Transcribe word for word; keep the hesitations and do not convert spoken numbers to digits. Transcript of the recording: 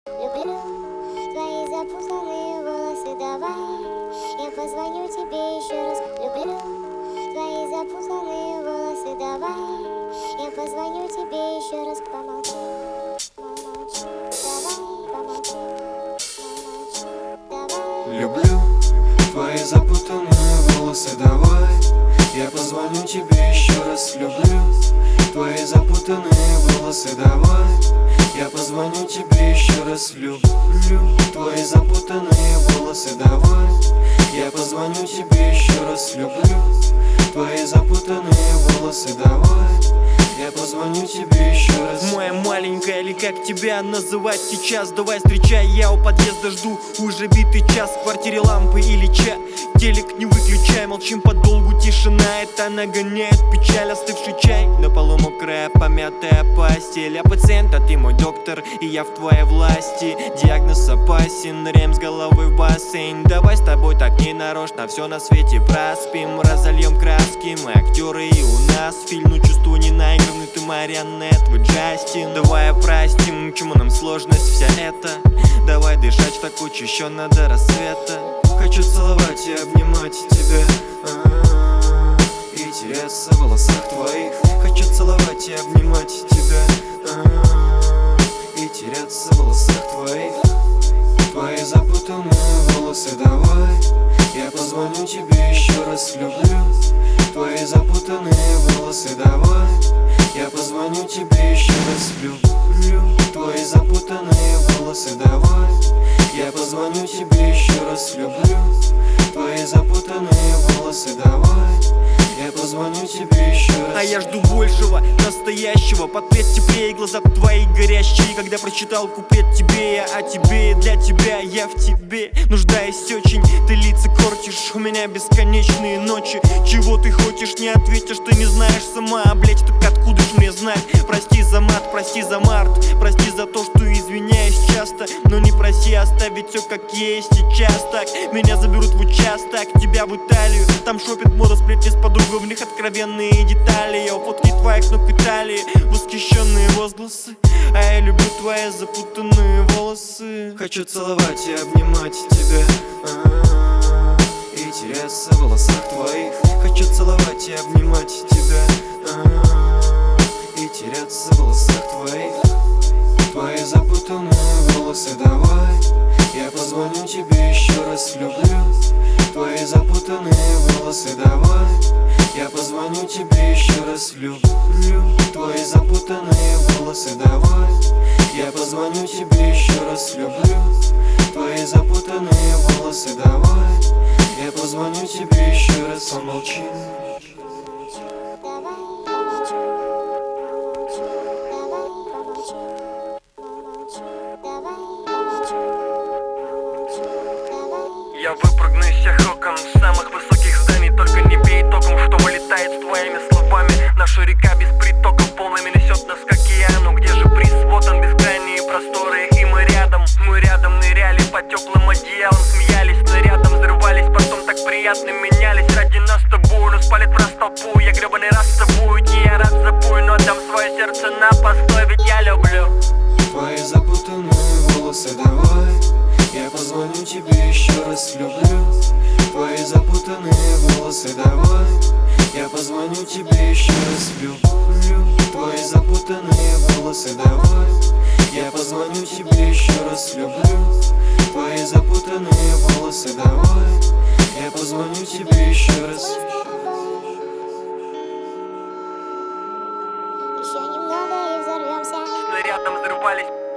Люблю твои запутанные волосы, давай я позвоню тебе еще раз. Люблю твои запутанные волосы, давай я позвоню тебе еще раз. Помолчи, помолчи, давай, помолчи, помолчи, давай. Люблю твои запутанные волосы, давай я позвоню тебе еще раз. Люблю твои запутанные волосы, давай я позвоню тебе еще раз. Люблю твои запутанные волосы, давай я позвоню тебе еще раз. Люблю твои запутанные волосы, давай я позвоню тебе еще раз. Моя маленькая, или как тебя называть сейчас? Давай встречай, я у подъезда жду уже битый час. В квартире лампы или ча, телек не выключай. Молчим подолгу, тишина, это нагоняет печаль. Остывший чай, на полу мокрая помятая постель. Я пациент, а ты мой доктор, и я в твоей власти. Диагноз опасен, рем с головы в бассейн. Давай с тобой так не нарочно, все на свете проспим. Разольем краски, мы актеры, и у нас фильм. Ну чувствую не наигранный, ты марионет, вы Джастин. Давай простим, чему нам сложность вся эта. Давай дышать в так учащенно до рассвета. Хочу целовать и обнимать тебя, а-а-а, и теряться в волосах твоих. Хочу целовать и обнимать тебя, а-а-а, и теряться в волосах твоих. Твои запутанные волосы, давай я позвоню тебе еще раз. Люблю твои запутанные волосы, давай я позвоню тебе еще раз. Люблю твои запутанные волосы, давай я позвоню тебе еще раз. Люблю твои запутанные волосы, давай я позвоню тебе еще раз. А я жду большего, настоящего. Подпеть теплее, глаза твои горящие. Когда прочитал куплет тебе я о тебе, и для тебя я в тебе нуждаюсь очень. Ты лица кортишь, у меня бесконечные ночи. Чего ты хочешь, не ответишь, ты не знаешь сама. Блять, так откуда ж мне знать? Прости за мат, прости за март, прости за то, что извиняюсь часто. Но не проси оставить все как есть сейчас. Так меня заберут в участок, тебя в Италию. Там шопинг, мода, сплетни с подругой, в них откровенные детали. Я у фотки твоих ног Италии, восхищенные возгласы. А я люблю твои запутанные волосы. Хочу целовать и обнимать тебя, а-а-а, и теряться в волосах твоих. Хочу целовать и обнимать тебя, а-а-а, и теряться в волосах твоих. Твои запутанные волосы, давай я позвоню тебе еще раз. Люблю твои запутанные волосы, давай я позвоню тебе еще раз. Люблю твои запутанные волосы, давай я позвоню тебе еще раз. Люблю твои запутанные волосы, давай я позвоню тебе еще раз. Помолчи. Я выпрыгну из всех окон самых высоких зданий. Только не бей током, что вылетает с твоими словами. Наша река без притоков волнами несет нас к океану. Где же приз? Вот он, бескрайние просторы, и мы рядом. Мы рядом ныряли по теплым одеялам, смеялись, снарядом взрывались, потом так приятно менялись. Ради нас с тобой, но спалит в раз толпу. Я гребаный раз с тобой, не я рад забой, но отдам свое сердце на постой, ведь я люблю твои запутанные волосы, давай я позвоню тебе еще раз. Люблю твои запутанные волосы, давай я позвоню тебе еще раз. Люблю твои запутанные волосы, давай я позвоню тебе еще раз. Люблю твои запутанные волосы, давай я позвоню тебе еще раз. Еще немного и взорвемся. снарядом взрывались.